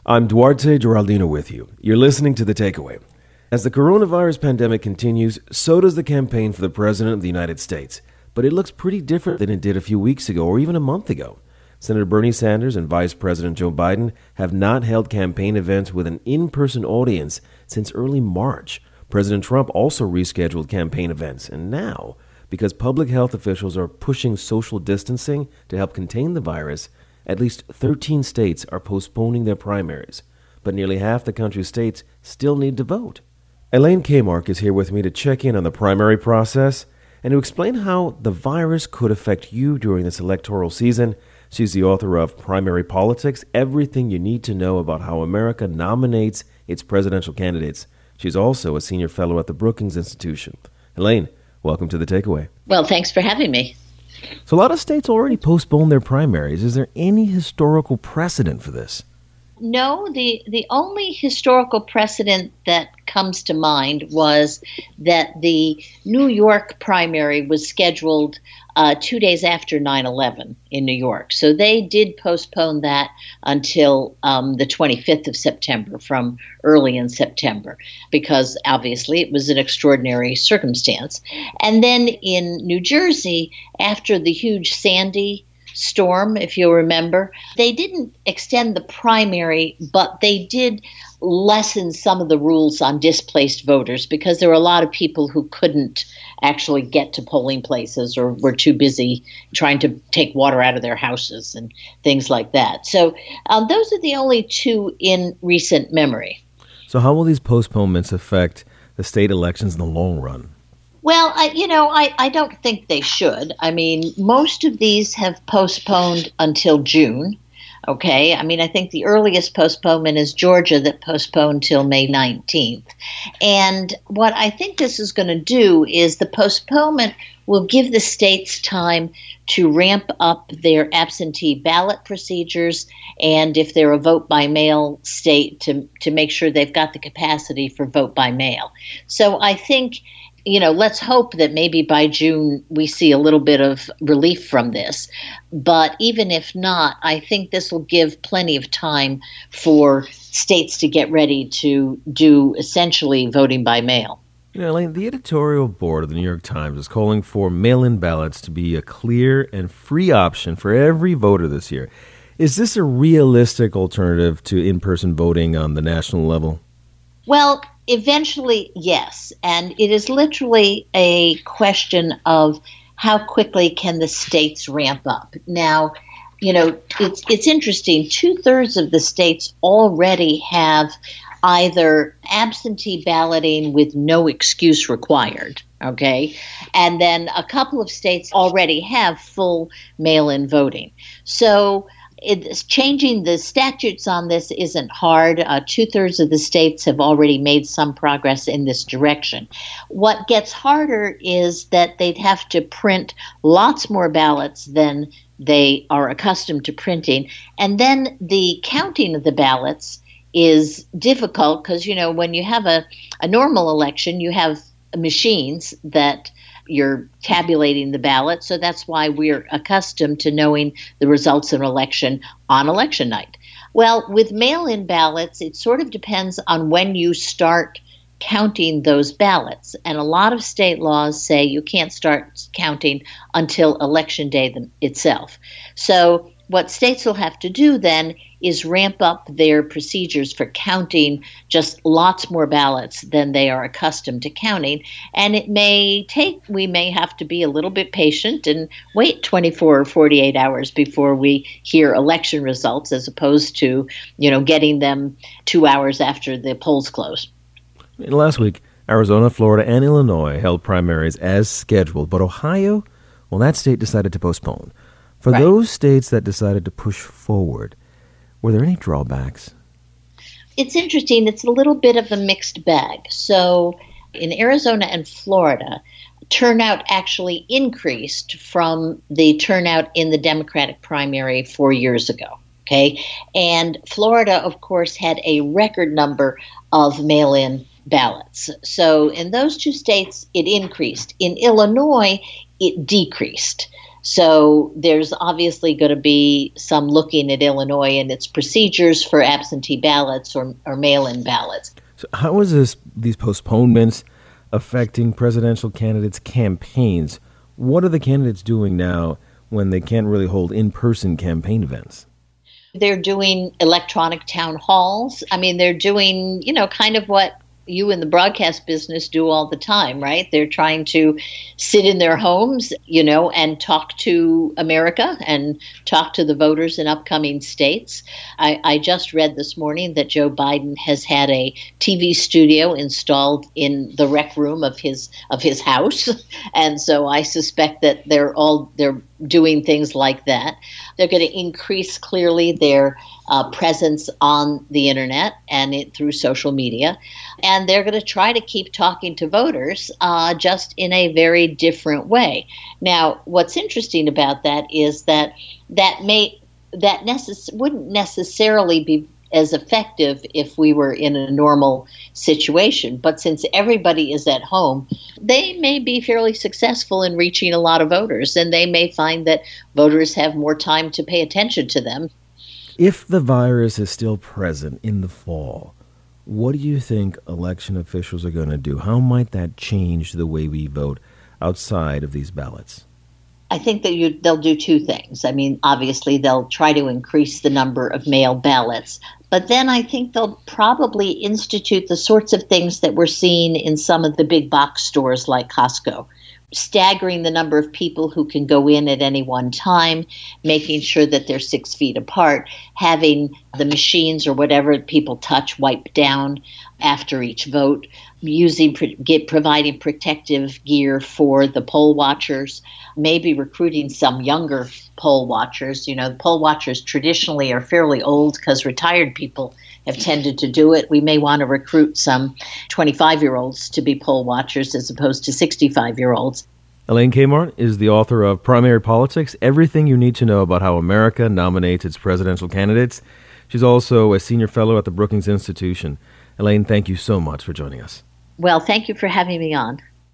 I'm Duarte Geraldino with you. You're listening to The Takeaway. As the coronavirus pandemic continues, so does the campaign for the President of the United States. But it looks pretty different than it did a few weeks ago or even a month ago. Senator Bernie Sanders and Vice President Joe Biden have not held campaign events with an in-person audience since early March. President Trump also rescheduled campaign events. And now, because public health officials are pushing social distancing to help contain the virus, at least 13 states are postponing their primaries. But nearly half the country's states still need to vote. Elaine Kamarck is here with me to check in on the primary process and to explain how the virus could affect you during this electoral season. She's the author of Primary Politics, Everything You Need to Know About How America Nominates Its Presidential Candidates. She's also a senior fellow at the Brookings Institution. Elaine, welcome to The Takeaway. Well, thanks for having me. So a lot of states already postponed their primaries. Is there any historical precedent for this? No, the only historical precedent that comes to mind was that the New York primary was scheduled 2 days after 9/11 in New York. So they did postpone that until the 25th of September, from early in September, because obviously it was an extraordinary circumstance. And then in New Jersey, after the huge Sandy storm, if you'll remember, they didn't extend the primary, but they did lessen some of the rules on displaced voters because there were a lot of people who couldn't actually get to polling places or were too busy trying to take water out of their houses and things like that. So those are the only two in recent memory. So how will these postponements affect the state elections in the long run? Well, I don't think they should. I mean, most of these have postponed until June. Okay. I mean, I think the earliest postponement is Georgia, that postponed till May 19th. And what I think this is going to do is the postponement will give the states time to ramp up their absentee ballot procedures, and if they're a vote by mail state, to make sure they've got the capacity for vote by mail. So I think, let's hope that maybe by June we see a little bit of relief from this. But even if not, I think this will give plenty of time for states to get ready to do essentially voting by mail. Elaine, the editorial board of the New York Times is calling for mail-in ballots to be a clear and free option for every voter this year. Is this a realistic alternative to in-person voting on the national level? Well, eventually, yes. And it is literally a question of how quickly can the states ramp up. Now, it's interesting. 2/3 of the states already have either absentee balloting with no excuse required, okay? And then a couple of states already have full mail-in voting. So it's changing the statutes on this isn't hard. 2/3 of the states have already made some progress in this direction. What gets harder is that they'd have to print lots more ballots than they are accustomed to printing. And then the counting of the ballots is difficult because, when you have a normal election, you have machines that you're tabulating the ballot. So that's why we're accustomed to knowing the results of an election on election night. Well, with mail-in ballots, it sort of depends on when you start counting those ballots. And a lot of state laws say you can't start counting until election day itself. So what states will have to do then is ramp up their procedures for counting just lots more ballots than they are accustomed to counting. And we may have to be a little bit patient and wait 24 or 48 hours before we hear election results, as opposed to, getting them 2 hours after the polls close. Last week, Arizona, Florida, and Illinois held primaries as scheduled, but Ohio, that state decided to postpone. For Right. those states that decided to push forward, were there any drawbacks? It's interesting. It's a little bit of a mixed bag. So in Arizona and Florida, turnout actually increased from the turnout in the Democratic primary 4 years ago. Okay. And Florida, of course, had a record number of mail-in ballots. So in those two states, it increased. In Illinois, it decreased. So there's obviously going to be some looking at Illinois and its procedures for absentee ballots or mail-in ballots. So how is these postponements affecting presidential candidates' campaigns? What are the candidates doing now when they can't really hold in-person campaign events? They're doing electronic town halls. I mean, they're doing, kind of what you in the broadcast business do all the time, right? They're trying to sit in their homes, and talk to America and talk to the voters in upcoming states. I just read this morning that Joe Biden has had a TV studio installed in the rec room of his house, and so I suspect that they're doing things like that. They're going to increase clearly their presence on the internet and through social media. And they're going to try to keep talking to voters just in a very different way. Now, what's interesting about that is that wouldn't necessarily be as effective if we were in a normal situation. But since everybody is at home, they may be fairly successful in reaching a lot of voters, and they may find that voters have more time to pay attention to them. If the virus is still present in the fall, what do you think election officials are going to do? How might that change the way we vote outside of these ballots? I think that they'll do two things. I mean, obviously, they'll try to increase the number of mail ballots. But then I think they'll probably institute the sorts of things that we're seeing in some of the big box stores like Costco, staggering the number of people who can go in at any one time, making sure that they're 6 feet apart, having the machines or whatever people touch wiped down after each vote, providing protective gear for the poll watchers, maybe recruiting some younger poll watchers. The poll watchers traditionally are fairly old because retired people have tended to do it. We may want to recruit some 25-year-olds to be poll watchers as opposed to 65-year-olds. Elaine Kamarn is the author of Primary Politics, Everything You Need to Know About How America Nominates Its Presidential Candidates. She's also a senior fellow at the Brookings Institution. Elaine, thank you so much for joining us. Well, thank you for having me on.